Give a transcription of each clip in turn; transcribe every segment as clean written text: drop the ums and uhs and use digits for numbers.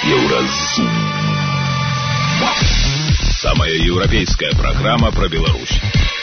Еўразум. Самая еўрапейская программа про Беларусь.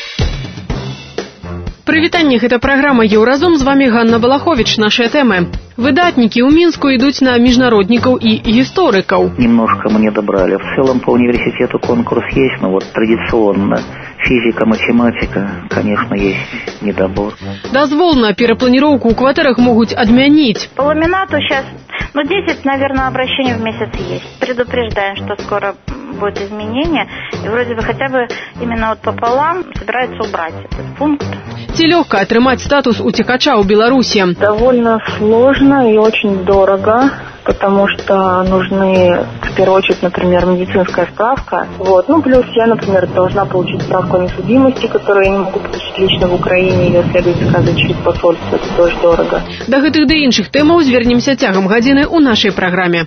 Прывітанне, гэта праграма Еўразум, з вами Ганна Балахович. Нашыя тэмы. Выдатнікі ў Мінску ідуць на міжнароднікаў і гісторыкаў. Немножко мы не добрали. В целом по университету конкурс есть, но вот традиционно физика, математика, конечно, есть недобор. Дазвол на перапланіроўку ў кватэрах могуць адмяніць. По ламинату сейчас, 10, наверное, обращений в месяц есть. Предупреждаем, что скоро будет изменение. И вроде бы хотя бы именно вот пополам собираются убрать этот пункт. Ці лёгка атрымаць статус уцекача ў Беларусі? Довольно сложно и очень дорого, потому что нужны, в первую очередь, например, медицинская справка. Плюс я, например, должна получить справку о несудимости, которую я не могу получить лично в Украине, ее следует заказывать через посольство, это тоже дорого. Да гэтых да іншых тэмаў звернемся цягам гадзіны ў нашай праграме.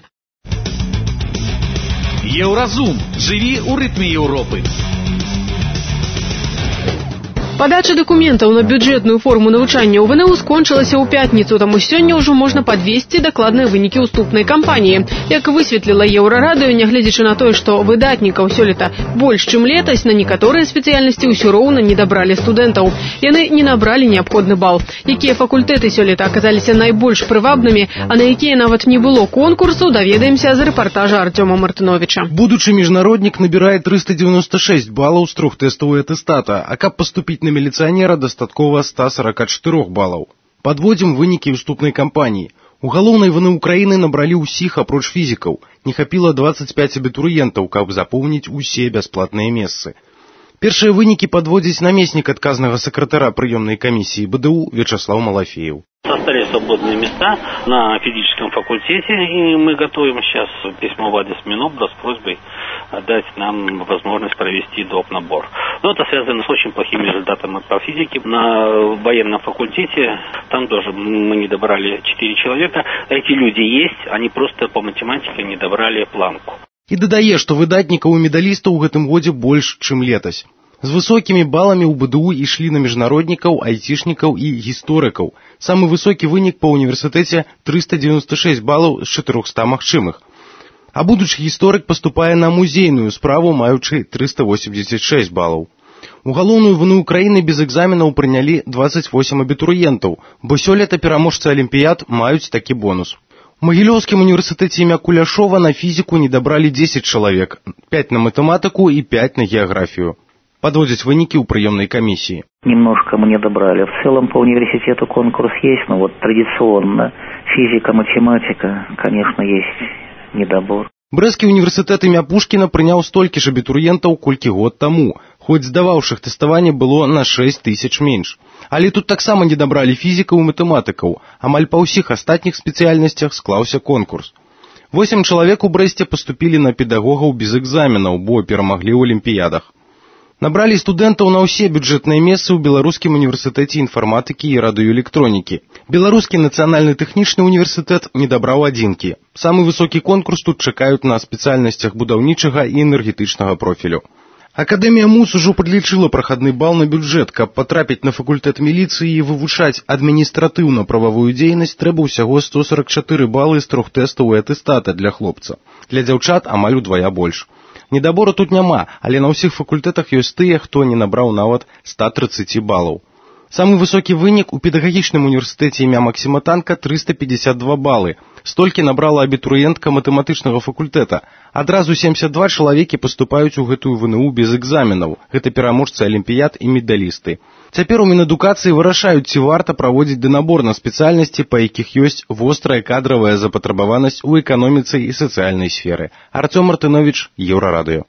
Еўразум. Жыві ў рытме Еўропы. Падача дакументаў на бюджэтную форму навучання ў ВНУ скончылася ў пятніцу, таму сёння ўжо можна падвесці дакладныя вынікі ўступнай кампаніі. Як высветліла Еўрарадыё, нягледзячы на тое, што выдатнікаў сёлета больш, чым летась, на некаторыя спецыяльнасці ўсё роўна не дабралі студэнтаў. Яны не набралі неабходны бал. Якія факультэты сёлета аказаліся найбольш прывабнымі, а на якія нават не было конкурсу, даведаемся з рэпартажа Артёма Мартыновича. Будучы міжнароднік набірае 396 балаў з 3 тэстаў і атэстата, а каб паступіць на міліцыянера дастаткова 144 балаў. Падводзім вынікі ўступнай кампаніі. У галоўнай ВНУ Украіны набралі ўсіх апроч фізікаў. Не хапіла 25 абітурыентаў, каб запоўніць усе бясплатныя месцы. Першыя вынікі падводзіць намеснік адказнага сакратара прыёмнай камісіі БДУ Вячаслав Малафеев. Остались свободные места на физическом факультете, и мы готовим сейчас письмо в адрес Минобра с просьбой дать нам возможность провести доп. Набор. Но это связано с очень плохими результатами по физике. На военном факультете там тоже мы не добрали 4 человека. Эти люди есть, они просто по математике не добрали планку. І дадае, што выдатнікаў і медалістаў у гэтым годзе больш, чым летась. З высокімі баламі ў БДУ ішлі на міжнароднікаў, айцішнікаў і гісторыкаў. Самы высокі вынік па універсітэце 396 балаў з 400 магчымых. А будучы гісторык паступае на музейную справу, маючы 386 балаў. У галоўную ВНУ Украіны без экзаменаў прынялі 28 абітурыентаў, бо сёлета пераможцы алімпіяд маюць такі бонус. У Магілёўскім універсітэце імя Куляшова на фізіку не дабралі 10 чалавек, 5 на матэматыку і 5 на геаграфію. Подводят вынікі ў прыёмнай камісіі. Немножко мы не добрали. В целом по университету конкурс есть, но традиционно физика, математика, конечно, есть недобор. Брэсцкі універсітэт імя Пушкіна прыняў столькі ж абітурыентаў, колькі год таму, хоць здаваўшых тэставанне было на 6 тысяч менш. Але тут таксама не дабралі фізікаў і матэматыкаў, амаль па ўсіх астатніх спецыяльнасцях склаўся конкурс. 8 чалавек у Брэсце паступілі на педагогаў без экзаменаў, бо перамаглі ў алімпіядах. Набралі студэнтаў на ўсе бюджэтныя месцы ў Беларускім універсітэце інфарматыкі і радыёэлектронікі. Беларускі нацыянальны тэхнічны універсітэт не дабраў адзінкі. Самы высокі конкурс тут чакаюць на спецыяльнасцях будаўнічага і энергетычнага профілю. Акадэмія МУС ужо падлічыла прахадны бал на бюджэт. Каб патрапіць на факультэт міліцыі і вывучаць адміністратыўна-прававую дзейнасць, трэба ўсяго 144 балы з 3 тэстаў і атэстата для хлопца. Для дзяўчат амаль удвая больш. Недабору тут няма, але на ўсіх факультэтах ёсць тыя, хто не набраў нават 130 балаў. Самы высокі вынік у педагагічным універсітэце імя Максіма Танка 352 балы. Столькі набрала абітурыентка матэматычнага факультэта. Адразу 72 чалавекі паступаюць у гэтую ВНУ без экзаменаў. Гэта пераможцы алімпіяд і медалісты. Цяпер у Мінадукацыі вырашаюць, ці варта праводзіць дэнабор на спецыяльнасці, па якіх ёсць вострая кадравая запатрабаванасць у эканоміцы і сацыяльнай сферы. Артём Мартынович, Еўрарадыё.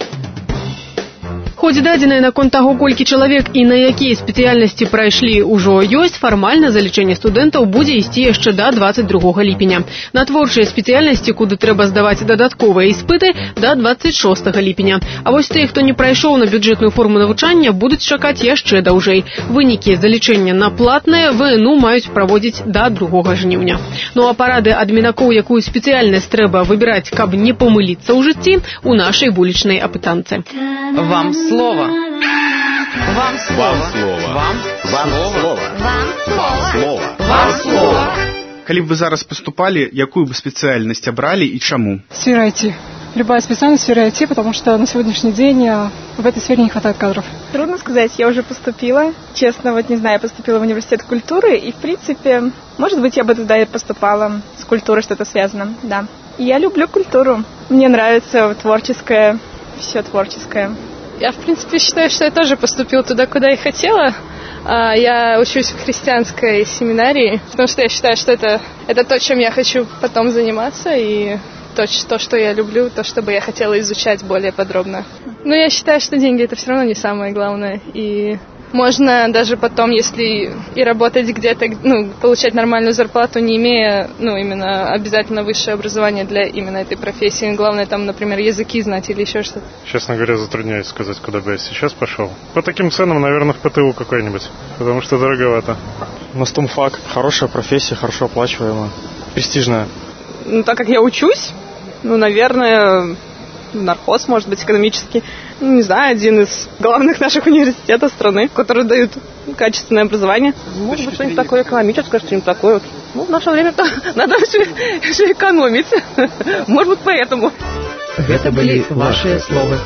Хоць дадзеныя наконт таго, колькі чалавек і на якія спецыяльнасці прайшлі ўжо ёсць, фармальна залічэнне студэнтаў будзе ісці яшчэ да 22 ліпеня. На творчыя спецыяльнасці, куды трэба здаваць дадатковыя іспыты, да 26 ліпеня. А вось тыя, хто не прайшоў на бюджэтную форму навучання, будуць чакаць яшчэ даўжэй. Вынікі залічэння на платнае ВНУ маюць праводзіць да 2 жніўня. Ну а парады адмінакоў, якую спецыяльнасць трэба выбіраць, каб не памыліцца ў жыцці, у нашай вулічнай апытанцы. Вам слово. Вам слово. Вам слово. Вам слово. Вам слово. Вам слово. Калі б вы зараз паступалі, якую бы спецыяльнасць абралі і чаму? Сфера IT. Любая специальность в сфере IT, потому что на сегодняшний день в этой сфере не хватает кадров. Трудно сказать, я уже поступила. Честно, вот не знаю, я поступила в университет культуры, и в принципе, может быть, я бы туда и поступала. С культурой что-то связано, да. Я люблю культуру. Мне нравится творческое, все творческое. Я, в принципе, считаю, что я тоже поступила туда, куда и хотела. Я учусь в христианской семинарии, потому что я считаю, что это то, чем я хочу потом заниматься, и то, что я люблю, то, что бы я хотела изучать более подробно. Но я считаю, что деньги – это все равно не самое главное, и можно даже потом, если и работать где-то, получать нормальную зарплату, не имея, именно обязательно высшее образование для именно этой профессии. Главное, там, например, языки знать или еще что-то. Честно говоря, затрудняюсь сказать, куда бы я сейчас пошел. По таким ценам, наверное, в ПТУ какой-нибудь, потому что дороговато. Настумфак. Хорошая профессия, хорошо оплачиваемая, престижная. Так как я учусь, наверное, нархоз, может быть, экономический. Не знаю, один из главных наших университетов страны, которые дают качественное образование. Может быть, что-нибудь такое экономическое, что-нибудь такое. В наше время-то надо все экономить. Может быть, поэтому. Это были ваши слова.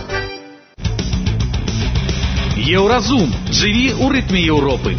Еўразум. Живи у ритме Европы.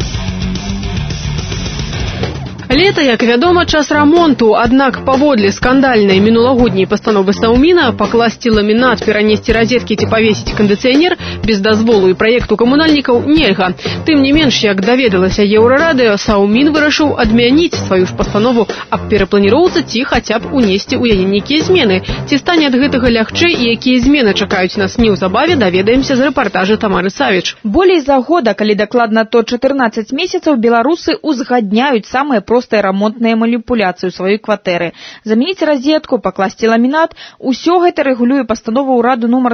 Лета, як вядома, час рамонту, аднак паводле скандальнай мінулагодняй пастановы Саўміна пакласці ламінат, перанесці розеткі ці павесіць кандыцыянер без дазволу і праекту камунальнікаў нельга. Тым не менш, як даведалася Еўрарадыё, Саўмін вырашыў адмяніць сваю ж пастанову аб перапланіроўцы ці хаця б унесці ў яе нейкія змены. Ці стане ад гэтага лягчэй і якія змены чакаюць нас неўзабаве, даведаемся з рэпартажа Тамары Савіч. Болей за года, калі дакладна то 14 месяцаў, беларусы узгадняюць самыя простыя рамонтныя маніпуляцыі ў сваёй кватэры. Замяніць розетку, пакласці ламінат – усё гэта рэгулюе пастанова ўраду нумар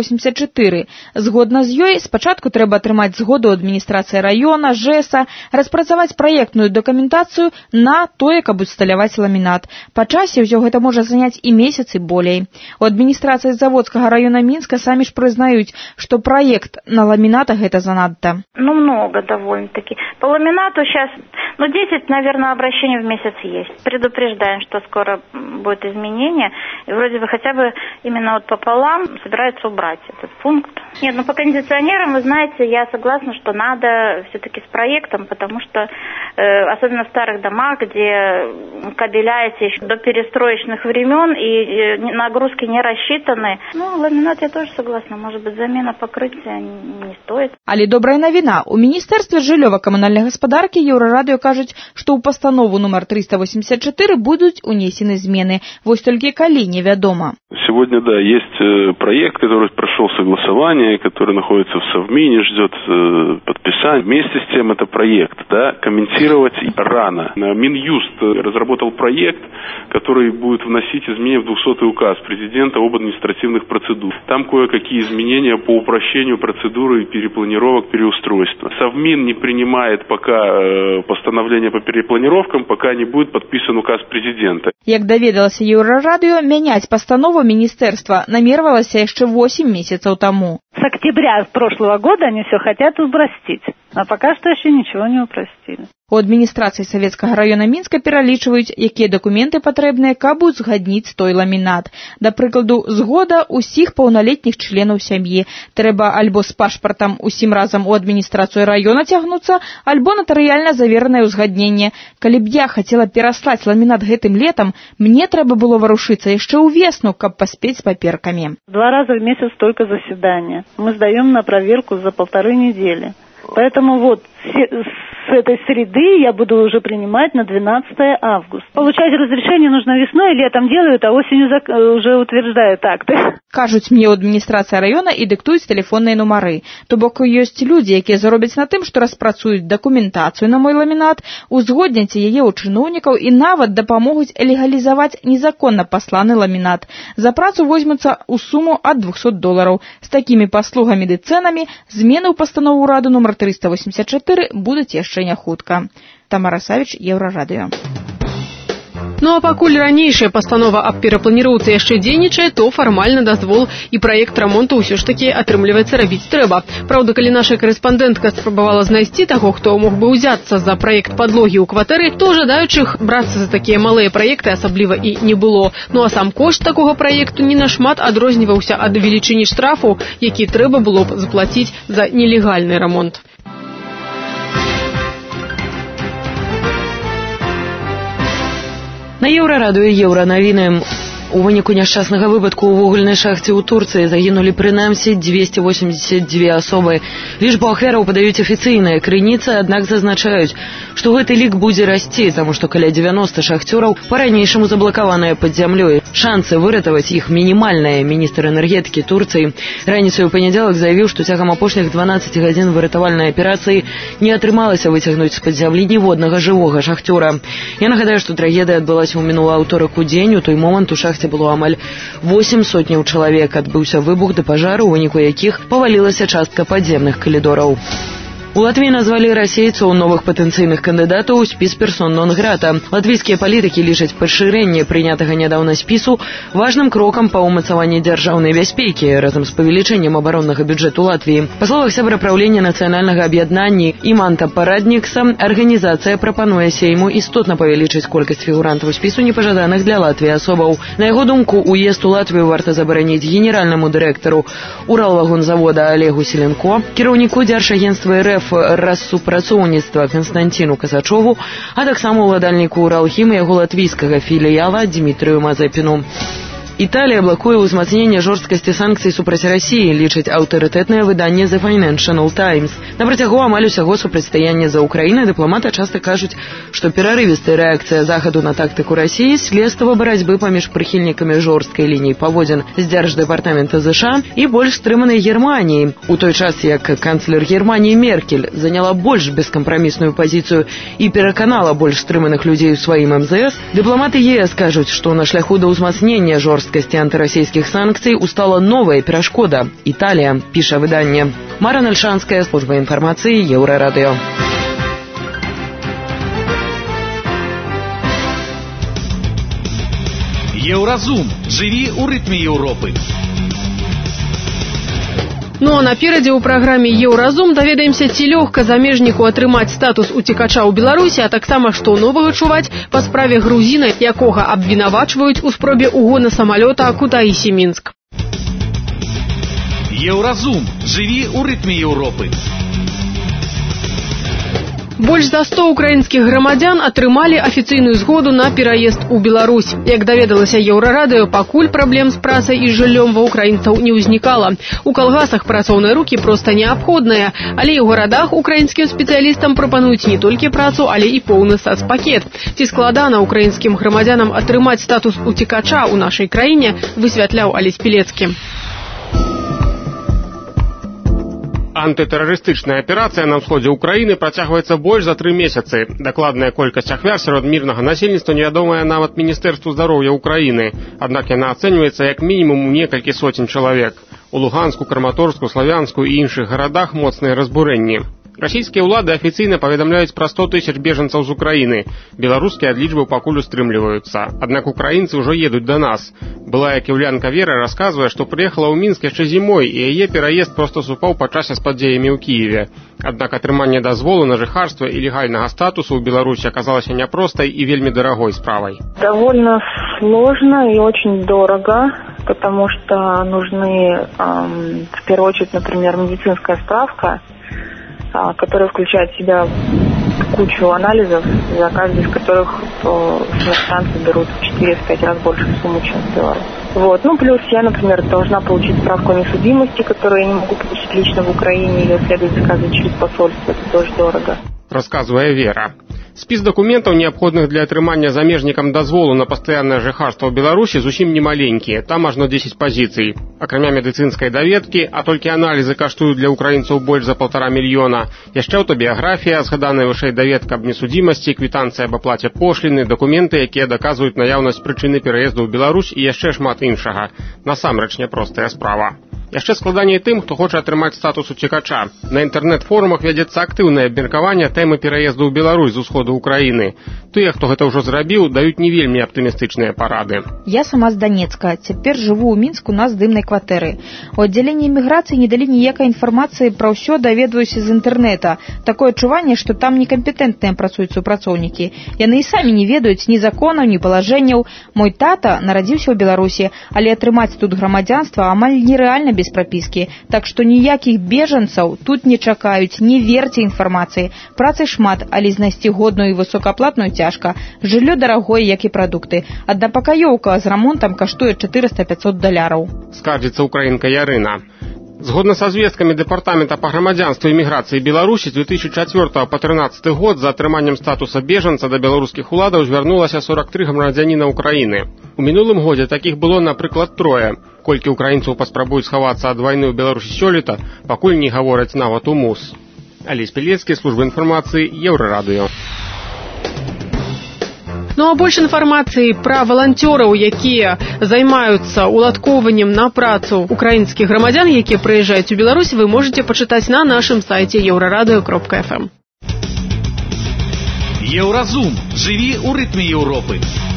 384. Згодна з ёй, спачатку трэба атрымаць згоду адміністрацыі раёна, ЖЭСа, распрацаваць праектную дакументацыю на тое, каб усталяваць ламінат. Па часе ўсё гэта можа заняць і месяц, і болей. У адміністрацыі Заводскага раёна Мінска самі ж прызнаюць, што праект на ламінатах гэта занадта. Много довольно-таки. По ламинату сейчас, 10, наверное, обращений в месяц есть. Предупреждаем, что скоро будет изменение. И вроде бы хотя бы именно пополам собираются убрать этот пункт. Нет, по кондиционерам, вы знаете, я согласна, что надо все-таки с проектом, потому что, особенно в старых домах, где кабеля эти еще до перестроечных времен и нагрузки не рассчитаны. Ламинат я тоже согласна. Может быть, замена покрытия не стоит. Але добрая навіна. У Міністэрстве жыллёва-камунальнай гаспадаркі Еўрарадыё кажуць, што ў пастанову нумар 384 будуць унесены змены. Вось толькі калі невядома. Сегодня, есть проект, который прошел согласование, который находится в Совмине, ждет подписания. Вместе с тем это проект, комментировать рано. Минюст разработал проект, который будет вносить изменения в 200-й указ президента об административных процедурах. Там кое-какие изменения по упрощению процедуры перепланировок, переустройства. Совмин не принимает пока постановление по перепланировкам, пока не будет подписан указ президента. Як даведалася Еўрарадыё, мяняць пастанову міністэрства намервалася яшчэ 8 месяцаў таму. С октября прошлого года они все хотят упростить, а пока что еще ничего не упростили. У адміністрацыі Савецкага раёна Мінска пералічваюць, якія дакументы патрэбныя, каб узгадніць той ламінат. Да прыкладу, згода ўсіх паўналетніх членаў сям'і. Трэба альбо з пашпартам усім разам у адміністрацыю раёна цягнуцца, альбо натарыяльна заверанае ўзгадненне. Калі б я хацела пераслаць ламінат гэтым летам, мне трэба было варушыцца яшчэ ў весну, каб паспець з паперкамі. 2 раза в месяц только заседание. Мы сдаем на проверку за 1,5 недели. Поэтому с этой среды я буду уже принимать на 12 августа. Получать разрешение нужно весной, летом делают, а осенью уже утверждают акты. Кажуць мне ў адміністрацыі раёна і дыктуюць тэлефонныя нумары. То бок ёсць людзі, якія заробяць на тым, што распрацуюць дакументацыю на мой ламінат, узгодняць яе ў чыноўнікаў і нават дапамогуць легалізаваць незаконна пасланы ламінат. За працу возьмуцца ў суму ад $200. З такімі паслугамі ды цэнамі змены ў пастанову ўраду нумар 384 будуць яшчэ не хутка. Тамара Савіч, Еўрарадыё. Ну а пакуль ранейшая пастанова аб перапланіроўцы яшчэ дзейнічае, то фармальна дазвол і праект рамонту ўсё ж такі атрымліваецца рабіць трэба. Праўда, калі наша карэспандэнтка спрабавала знайсці таго, хто мог бы ўзяцца за праект падлогі ў кватэры, то жадаючых брацца за такія малыя праекты асабліва і не было. Ну а сам кошт такога праекту не нашмат адрозніваўся ад велічыні штрафу, які трэба было б заплаціць за нелегальны рамонт. На Еўрарадыё Еўранавіны. У выніку няшчаснага выпадку ў вугальнай шахце ў Турцыі загінулі прынамсі 282 асобы. Лічбу ахвяраў падаюць афіцыйныя крыніцы, аднак зазначаюць, што гэты лік будзе расці, таму што каля 90 шахцёраў па-ранейшаму заблакаваныя пад зямлёй. Шансы выратаваць іх мінімальныя. Міністр энергетыкі Турцыі раніцай у панядзелак заявіў, што цягам апошніх 12 гадзін выратавальнай аперацыі не атрымалася выцягнуць з-пад зямлі ніводнага жывога шахцёра. Я нагадаю, што трагедыя адбылася ў мінулы аўторак у дзень. У той момант у шахце было амаль 8 сотняў чалавек. Адбыўся выбух да пажару, у выніку якіх павалілася частка падземных калідораў. У Латвіі назвалі расейцаў новых патэнцыйных кандыдатаў у спіс персон нон-грата. Латвійскія палітыкі лічаць пашырэнне прынятага нядаўна спісу важным крокам па ўмацаванні дзяржаўнай бяспекі разам з павелічэннем абароннага бюджэту Латвіі. Па словах сябра праўлення нацыянальнага аб'яднання Іманта Параднікса, арганізацыя прапануе Сейму істотна павялічыць колькасць фігурантаў спісу непажаданых для Латвіі асобаў. На яго думку, уезд у Латвію варта забараніць генеральнаму дырэктару Уралвагонзавода Олегу Селенко, кіраўніку Дзяржагенцтва РФ рассупрацоўніцтва Константину Касачову, а таксама ўладальніку Уралхім і яго латвійскага філіяла Дмітрыю Мазепіну. Італія блакуе ўзмацненне жорсткасці санкцый супраць Расіі, лічыць аўтарытэтнае выданне The Financial Times. На працягу амаль усяго супрацьстаяння за Украіны дыпламаты часта кажуць, што перарывістая рэакцыя Захаду на тактыку Расіі следства барацьбы паміж прыхільнікамі жорсткай лініі паводзін з Дзярждэпартамента ЗША і больш стрыманай Германіі. У той час, як канцлер Германіі Меркель заняла больш бескампрамісную пазіцыю і пераканала больш стрыманых людзей у сваім МЗС, дыпламаты ЕС кажуць, што на шляху да ўзмацнення жорсткасці антырасійскіх санкцый устала новая перашкода – Італія, піша выданне. Мара Нальшанская, служба інфармацыі, Еўрарадыё. Еўразум. Жыві ў рытме Еўропы. Ну а наперадзе ў праграме «Еўразум» даведаемся, ці лёгка замежніку атрымаць статус уцекача ў Беларусі, а таксама што новага чуваць па справе грузіна, якога абвінавачваюць у спробе угона самалёта Кутаісі-Мінск. Еўразум. Жыві ў рытме Еўропы. Больш за 100 украінскіх грамадзян атрымалі афіцыйную згоду на пераезд у Беларусь. Як даведалася Еўрарадыё, пакуль праблем з працай і жыллём ва украінцаў не ўзнікала. У калгасах працоўныя рукі проста неабходныя, але і ў гарадах украінскім спецыялістам прапануюць не толькі працу, але і поўны сацпакет. Ці складана украінскім грамадзянам атрымаць статус уцекача ў нашай краіне, высвятляў Алесь Пілецкі. Антытэрарыстычная аперацыя на ўсходзе ўкраіны працягваецца больш за 3 месяцы. Дакладная колькасць ахвяр сярод мірнага насельніцтва невядомая нават Міністэрству здароўя ўкраіны, аднак яна ацэньваецца як мінімум у некалькі сотень чалавек. У Луганску, Краматорску, Славянску і іншых гарадах моцныя разбурэнні. Расійскія ўлады афіцыйна паведамляюць пра 100 тысяч бежанцаў з Украіны. Беларускія ад лічбы пакуль устрымліваюцца. Аднак украінцы ўжо едуць да нас. Былая кіўлянка Вера расказвае, што прыехала ў Мінск яшчэ зімой, і яе пераезд проста супаў па часе з падзеямі ў Кіеве. Аднак атрыманне дазволу на жыхарства і легальнага статусу ў Беларусі аказалася няпростай і вельмі дарагой справай. Довольно сложно и очень дорого, потому что нужны, в первую очередь, например, медицинская справка, которая включает в себя кучу анализов, за каждый из которых иностранцы берут в 4-5 раз больше сумму, чем в Беларуси. Вот. Ну, плюс я, например, должна получить справку о несудимости, которую я не могу получить лично в Украине, ее следует заказывать через посольство, это тоже дорого. Расказвае Вера. Спіс дакументаў, неабходных для атрымання замежнікам дазволу на пастаяннае жыхарства ў Беларусі, зусім немаленькі, там ажно 10 пазіцый. Акрамя медыцынскай даведкі, а толькі аналізы каштуюць для украінцаў больш за 1,5 мільёна, яшчэ аўтабіяграфія, згаданая вышэй даведка аб несудзімасці, квітанцыя аб аплаце пошліны, дакументы, якія даказваюць наяўнасць прычыны пераезду ў Беларусь і яшчэ шмат іншага. Насамрэч няпростая справа. Яшчэ складаней тым, хто хоча атрымаць статус уцекача. На інтэрнэт-форумах вядзецца актыўнае абмеркаванне тэмы пераезду ў Беларусь з усходу Украіны. Тыя, хто гэта ўжо зрабіў, даюць не вельмі аптымістычныя парады. Я сама з Донецка. Цяпер жыву ў Мінску на здымнай кватэры. У аддзяленні іміграцыі не далі ніякай інфармацыі пра ўсё, даведваюся з інтэрнэта. Такое адчуванне, што там некампетэнтныя працуюць супрацоўнікі. Яны і самі не ведаюць ні законаў, ні палажэнняў. Мой тата нарадзіўся ў Беларусі, але атрымаць тут грамадзянства амаль нерэальна без прапіскі, так што ніякіх бежанцаў тут не чакаюць, не верце інфармацыі. Працы шмат, але знайсці годную і высокааплатную цяжка. Жыллё дарагое, як і прадукты. Адна пакаёўка з рамонтам каштуе $400-500. Скардзіцца украінка Ярына. Згодна са звесткамі Дэпартамента па грамадзянству і міграцыі Беларусі, з 2004 па 2013 год за атрыманнем статуса бежанца да беларускіх уладаў звярнулася 43 грамадзяніна Украіны. У мінулым годзе такіх было, напрыклад, 3. Колькі украінцаў паспрабуюць схавацца ад вайны ў Беларусі сёлета, пакуль не гавораць нават у МУС. Алесь Пелецкі, служба інфармацыі, Еўрарадыё. Ну а больш інфармацыі пра валанцёраў, якія займаюцца уладкоўваннем на працу украінскіх грамадзян, якія прыязджаюць у Беларусь, вы можете пачытаць на нашым сайце euradio.fm. Еўразум. Жыві ў рытме Еўропы.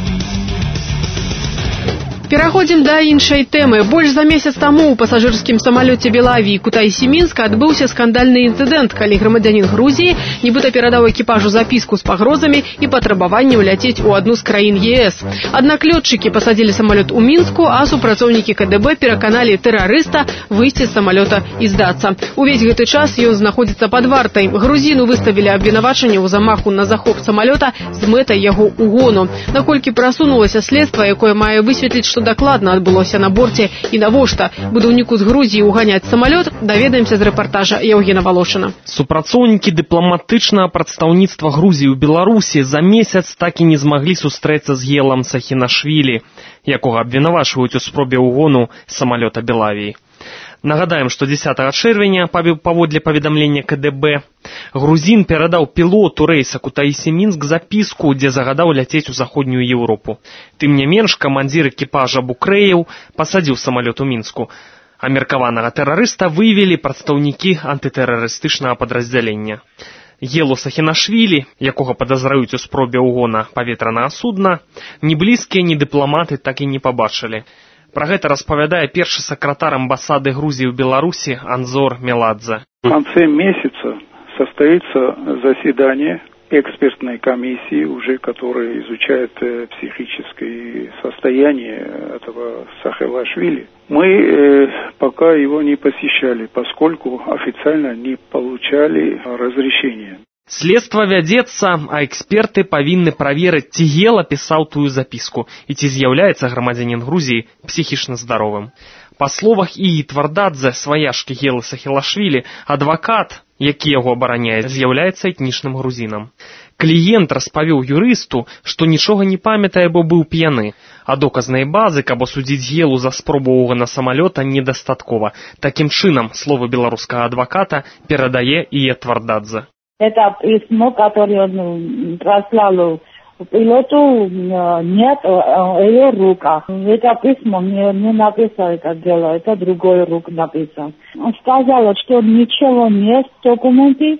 Пераходзім да іншай тэмы. Больш за месяц таму ў пасажырскім самалёце Белавіі Кутайсі-Мінска адбыўся скандальны інцыдэнт, калі грамадзянін Грузіі нібыта перадаў экіпажу запіску з пагрозамі і патрабаваннем ляцець у адну з краін ЕС. Аднак лётчыкі пасадзілі самалёт у Мінску, а супрацоўнікі КДБ пераканалі тэрарыста выйсці з самалёта і здацца. Увесь гэты час ён знаходзіцца пад вартай. Грузіну выставілі абвінавачанне ў замаху на захоп самалёта з мэтай яго угону. Наколькі прасунулася следства, якое мае высветліць, што дакладна адбылося на борце і навошта будаўніку з Грузіі уганяць самалёт, даведаемся з рэпартажа Еўгена Валошына. Супрацоўнікі дыпламатычнага прадстаўніцтва Грузіі ў Беларусі за месяц так і не змаглі сустрэцца з Елам Сахінашвілі, якога абвінавачваюць у спробе угону самалёта Белавіі. Нагадаем, што 10 чэрвеня, паводле паведамлення КДБ, грузін перадаў пілоту рэйса Кутаісі-Мінск запіску, дзе загадаў ляцець у заходнюю Еўропу. Тым не менш, камандзір экіпажа Букрэеў пасадзіў самалёт у Мінску. А меркаванага тэрарыста выявілі прадстаўнікі антытэрарыстычнага падраздзялення. Елу Сахінашвілі, якога падазраюць у спробе угона паветранага судна, ні блізкія, ні дыпламаты так і не пабачылі. Пра гэта распавядае першы сакратар амбасады Грузии в Беларуси Анзор Меладзе. В конце месяца состоится заседание экспертной комиссии, уже которая изучает психическое состояние этого Сахилашвили. Мы пока его не посещали, поскольку официально не получали разрешения. Следство вядзецца, а эксперты павінны праверыць, ці Ела пісаў тую запіску і ці з'яўляецца грамадзянін Грузіі псіхічна здаровым. Па словах Ії Твардадзе, сваяшкі Елы Сахилашвили, адвакат, які яго абараняе, з'яўляецца этнічным грузінам. Кліент распавёў юрысту, што нічога не памятае, бо быў п'яны, а доказнай базы, каб асудзіць Елу за спробу угона самалёта, недастаткова. Такім чынам, словы беларускага адваката перадае Ія Твардадзе. Это письмо, которое он прослал пилоту, нет в ее руках. Это письмо не написал это дело, это другой рук написал. Он сказал, что ничего нет в документе,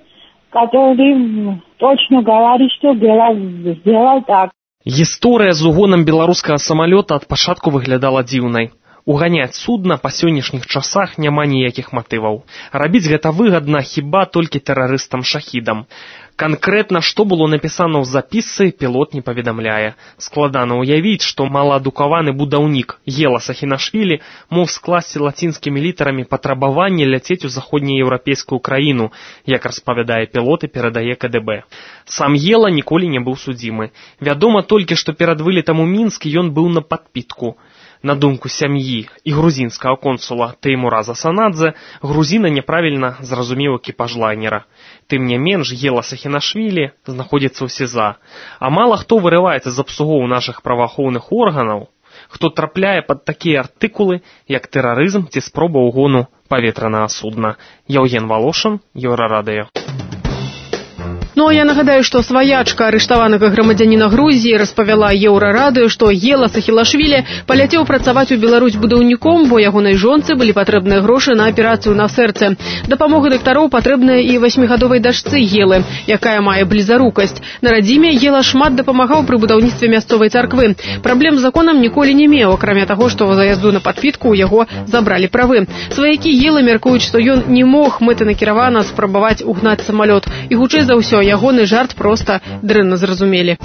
который точно говорит, что сделал так. Гісторыя з угонам беларускага самалёта ад пачатку выглядала дзіўнай. Уганяць судна па сённяшніх часах няма ніякіх матываў. Рабіць гэта выгадна хіба толькі тэрарыстам-шахідам. Канкрэтна, што было напісана ў запісцы, пілот не паведамляе. Складана ўявіць, што маладукаваны будаўнік Ела Сахінашвілі мог скласці лацінскімі літарамі патрабаванне ляцець у заходнееўрапейскую краіну, як распавядае пілот і перадае КДБ. Сам Ела ніколі не быў судзімы. Вядома толькі, што перад вылетам у Мінск ён быў на падпітку. На думку сям'і і грузінскага консула Теймура Засанадзе, грузіна няправільна зразумеў экіпаж лайнера. Тым не менш, Ела Сахінашвілі знаходзіцца ў СІЗА. А мала хто вырываецца з абсугоў нашых праваахоўных органаў, хто трапляе пад такія артыкулы, як тэрарызм ці спроба ўгону паветранага судна. Еўген Валошын, Еўрарадыё. Ну а я нагадаю, што сваячка арыштаванага грамадзяніна Грузіі распавяла Еўрарадыё, што Ела Сахілашвілі паляцеў працаваць у Беларусь будаўніком, бо ягонай жонцы былі патрэбныя грошы на аперацыю на сэрцы. Дапамога дактароў патрэбная і 8гадовай дачцы Елы, якая мае блізарукасць. На радзіме Ела шмат дапамагаў пры будаўніцтве мясцовай царквы. Праблем з законам ніколі не меў, акрамя таго, што за язду на падпітку ў яго забралі правы. Сваякі Елы мяркуюць, што ён не мог мэтанакіравана спрабаваць угнаць самалёт. І хутчэй за ўсё, ягоны жарт проста дрэнна зразумелі.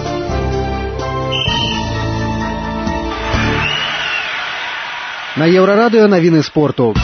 На Еўрарадыё навіны спорту.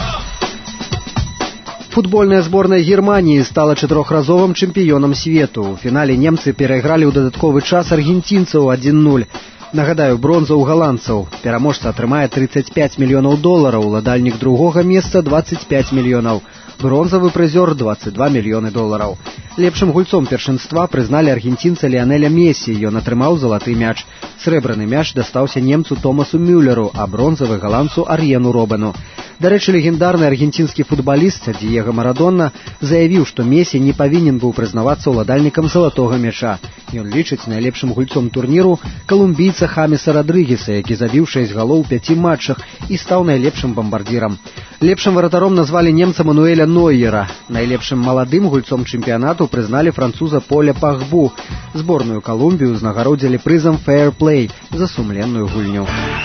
Футбольная зборная Германии стала 4-разовым чэмпіёнам свету. У фінале немцы перайгралі ў дадатковы час аргенцінцаў 1-0. Нагадаю, бронза ў галандцаў. Пераможца атрымае $35 мільёнаў, уладальнік другога месца 25 мільёнаў. Бронзавы прызёр $22 мільёны. Лепшым гульцом першынства прызналі аргенцінца Ліанеля Месі. Ён атрымаў залаты мяч. Срэбраны мяч дастаўся немцу Томасу Мюллеру, а бронзавы галандцу Ар'ену Робену. Дарэчы, легендарны аргенцінскі футбаліст Диего Марадона заявіў, што Месі не павінен быў прызнавацца ўладальнікам залатога мяча. Ён лічыць найлепшым гульцом турніру калумбійца Хамеса Родригеса, які забіў 6 галоў у 5 матчах і стаў найлепшым бамбардзірам. Лепшым варатаром назвалі немца Мануэля Нойера. Найлепшым маладым гульцом чэмпіянату прызналі француза Поля Пагбу. Зборную Калумбію ўзнагародзілі прызам Fair Play за сумленную гульню.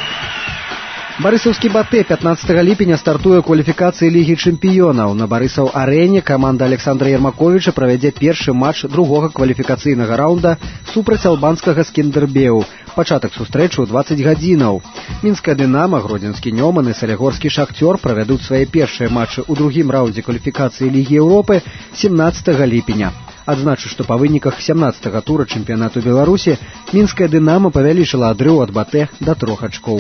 Барысаўскі Батэ 15 ліпеня стартуе кваліфікацыі Лігі чэмпіёнаў. На Барысаў-арэне каманда Александра Ермаковіча правядзе першы матч другога кваліфікацыйнага раунда супраць албанскага Скендербеу. Пачатак сустрэчы ў 20 гадзінаў. Мінская Дынамо, Гродзенскі Нёман і Салігорскі Шахцёр правядуць свае першыя матчы ў другім раўндзе кваліфікацыі Лігі Еўропы 17 ліпеня. Адзначу, што па выніках 17-го тура чэмпіянату Беларусі Мінская Дынамо павялічыла адрыў ад Батэ да 3 ачкоў.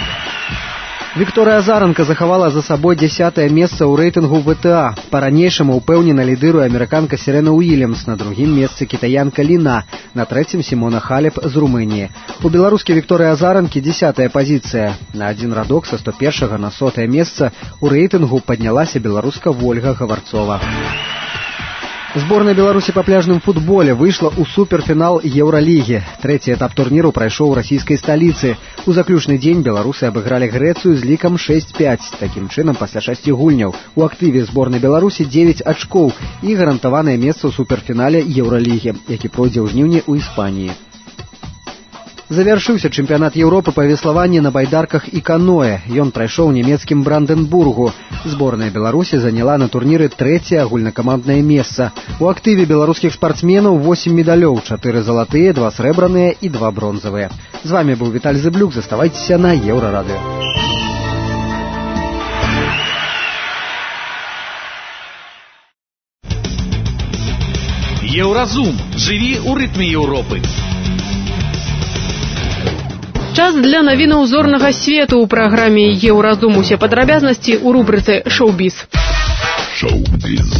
Вікторыя Азаранка захавала за сабой 10-е месца ў рэйтынгу ВТА. Па-ранейшаму ўпэўнена лідыруе амерыканка Серена Уильямс, на другім месцы кітаянка Ліна, на трэцім Сімона Халеп з Румыніі. У беларускай Вікторыі Азаранкі 10-я пазіцыя. На адзін радок са 101 на 100-е месца ў рэйтынгу паднялася беларуска Вольга Гаварцова. Зборная Беларусі па пляжным футболе выйшла ў суперфінал Еўралігі. Трэці этап турніру прайшоў у расійскай сталіцы. У заключны дзень беларусы абыгралі Грэцыю з лікам 6-5. Такім чынам, пасля 6 гульняў у актыве зборнай Беларусі 9 ачкоў і гарантаванае месца ў суперфінале Еўралігі, які пройдзе ў жніўні ў Іспаніі. Завяршыўся чэмпіянат Еўропы па веславанні на байдарках і каноэ. Ён прайшоў у нямецкім Бранденбургу. Зборная Беларусі заняла на турніры 3-е агульнакаманднае месца. У актыве беларускіх спартсменаў 8 медалёў, 4 залатыя, 2 срэбраныя і 2 бронзавыя. З вами быў Віталь Зыблюк. Заставайцеся на Еўрарадыё. Еўразум. Жыві ў рытме Еўропы. Час для навінаў зорнага свету ў праграме Еўразум. Усе падрабязнасці ў рубрыцы «Шоу-біз». Шоу-біз.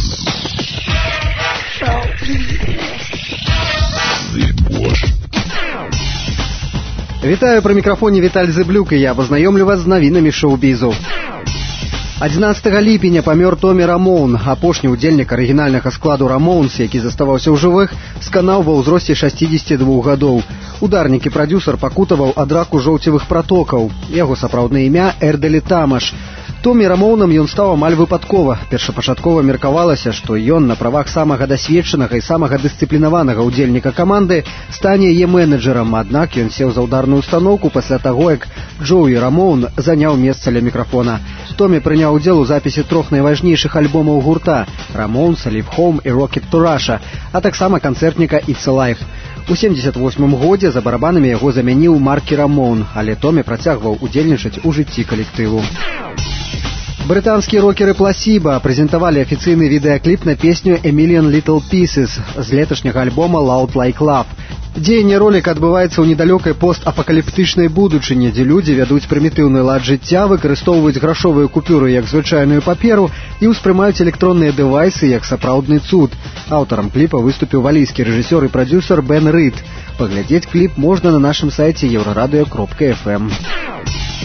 Вітаю, пры мікрафоне Віталь Зыблюк, і я пазнаёмлю вас з навінамі шоу-бізу. 11 ліпеня памёр Томі Рамоун, апошні ўдзельнік арыгінальнага складу Рамоунс, які заставаўся ў жывых, сканаў ва ўзросце 62 гадоў. Ударнік і прадзюсар пакутаваў ад раку жоўцевых пратокаў. Яго сапраўднае імя Эрдэлі Тамаш. Томі Рамоунам ён стаў амаль выпадкова. Першапачаткова меркавалася, што ён на правах самага дасведчанага і самага дысцыплінаванага ўдзельніка каманды стане яе менеджерам, аднак ён сеў за ўдарную устаноўку пасля таго, як Джоуі Рамоун заняў месца ля мікрафона. Томі прыняў удзел у запісе 3 найважнейшых альбомаў гурта «Рамоунс», «Live Home» і «Rocket to Russia», а таксама канцэртніка «It's Alive». У 78 годзе за барабанамі яго замяніў Маркі Рамоун, але Томі працягваў удзельнічаць у жыцці калектыву. Брытанскія рокеры Пласіба прэзентавалі афіцыйны відэакліп на песню «A Million Little Pieces» з леташняга альбома «Loud Like Love». Дзеянне роліка адбываецца ў недалёкай постапакаліптычнай будучыні, дзе людзі вядуць прымітыўны лад жыцця, выкарыстоўваюць грашовыя купюры як звычайную паперу і ўспрымаюць электронныя дэвайсы як сапраўдны цуд. Аўтарам кліпа выступіў валійскі рэжысёр і прадзюсар Бен Рид. Паглядзець кліп можна на нашым сайце euraradыё.fm.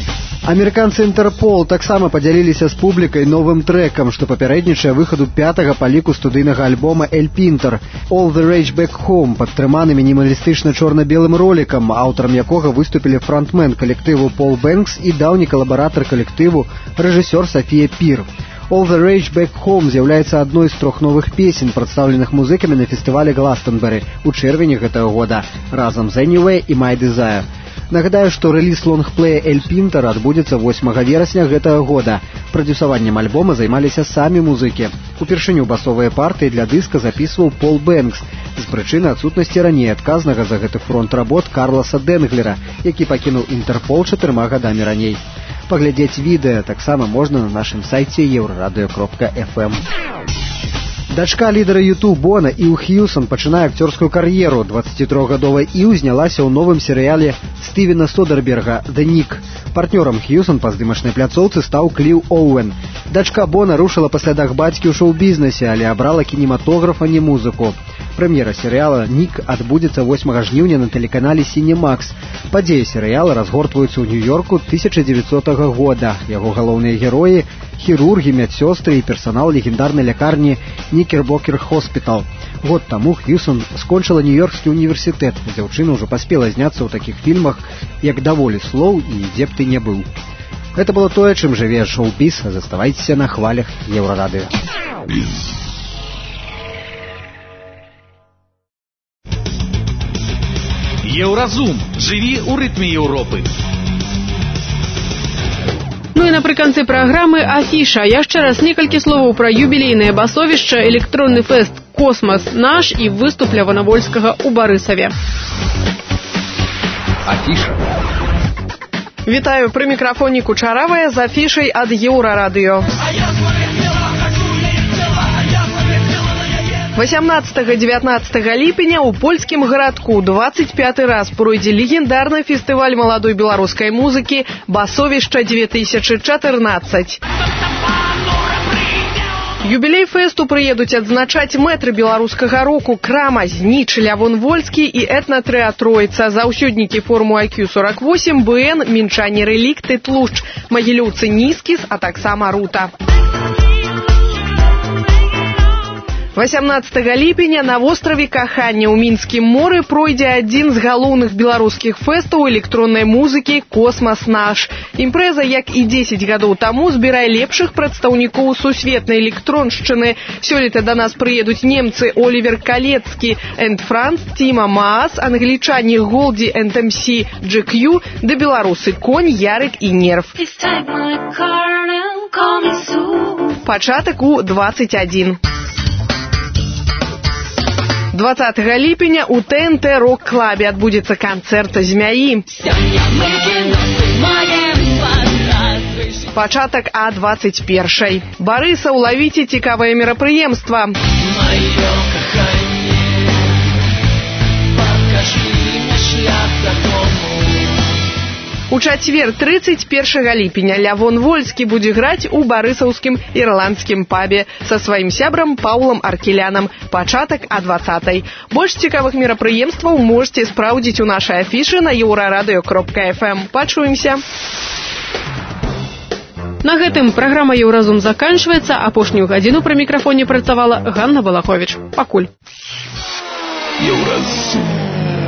Амерыканцы Интерпол таксама падзяліліся з публікай новым трэкам, што папярэднічае выхаду 5-га па ліку студыйнага альбома «El Pinter» «All the Rage Back Home», падтрыманы мінімалістычна чорна-белым ролікам, аўтарам якога выступілі фронтмен калектыву Пол Бэнкс і даўні калабаратар калектыву рэжысёр Сафія Пір. «All the Rage Back Home» з'яўляецца адной з 3 новых песень, прадстаўленых музыкамі на фестывале Гластонбері ў чэрвені гэтага года, разам з «Anyway» і «My Desire». Нагадаю, што рэліз лонгплея «El Pinter» адбудзецца 8 верасня гэтага года. Прадзюсаваннем альбома займаліся самі музыкі. Упершыню басовыя партыі для дыска запісваў Пол Бэнкс з прычыны адсутнасці раней адказнага за гэты фронт работ Карласа Денглера, які пакінуў Інтэрпол 4 гадамі раней. Паглядзець відэа таксама можна на нашым сайце euradio.fm. Дачка лідара YouTube Бона Іў Хьюсон пачынае акцёрскую кар'еру. 23-гадовая Іў знялася ў новым серыяле Стівена Содерберга «The Nick». Партнёрам Хьюсон па здымачнай пляцоўцы стаў Кліў Оуэн. Дачка Бона рушыла па слядах бацькі ў шоу-бізнесе, але абрала кінематограф, а не музыку. Прэм'ера серыяла «Нік» адбудзецца 8 жніўня на тэлеканале «Сінемакс». Падзеі серыяла разгортваюцца ў Нью-Йорку 1900 года. Яго галоўныя героі – хірургі, медсёстры і персанал легендарнай лякарні «Никербокер Хоспітал». Год таму Хьюсон скончыла Нью-Йоркскі універсітэт. Дзяўчына ўжо паспела зняцца ў такіх фільмах, як «Даволі слоў» і «Дзе б ты не быў». Гэта было тое, чым жыве шоу-біз. Заставайцеся на хвалях Еўрарадыё. Еўразум. Жыві ў рытме Еўропы. Ну і напрыканцы праграмы афіша. Яшчэ раз некалькі словаў пра юбілейнае басовішча электронны фэст «Космас наш» і выступ Лявона Вольскага ў Барысаве. Афіша. Вітаю, пры мікрафоне Кучаравая з афішай ад Еўрарадыё. 18-19 ліпеня ў польскім гарадку 25 раз пройдзе легендарны фестываль маладой беларускай музыкі «Басовішча 2014». Юбілей фэсту прыедуць адзначаць мэтры беларускага року Крама, Зніч, Лявон Вольскі і этна-трыа Троіца, заўсёднікі форуму IQ48, БН, мінчане Рэлікты, Тлушч, магілёўцы Нізкіс, а таксама Рута. 18 ліпеня на востраве Кахання ў Мінскім моры пройдзе адзін з галоўных беларускіх фэстаў электроннай музыкі «Космас наш». Імпрэза, як і 10 гадоў таму, збірае лепшых прадстаўнікоў сусветнай электроншчыны. Сёлета да нас прыедуць немцы Олівер Калецкі энд Франц, Тіма Маас, англічане Голді энд МС GQ, да беларусы Конь, Ярык і Нерв. Пачатак у 21. 20 ліпеня у ТНТ Рок-клабе адбудзецца канцэрт «Змяі». Пачатак а 21. Барысаў, лавіце цікавае мерапрыемства. У чацвер 31 ліпеня Лявон Вольскі будзе граць у барысаўскім ірландскім пабе са сваім сябрам Паўлам Аркелянам. Пачатак а 20. Больш цікавых мерапрыемстваў можете спраўдзіць у нашай афішы на euradio.fm. Пачуемся. На гэтым праграма «Еўразум» заканчваецца. Апошнюю гадзіну пры мікрафоне працавала Ганна Балаховіч. Пакуль. Еўразум.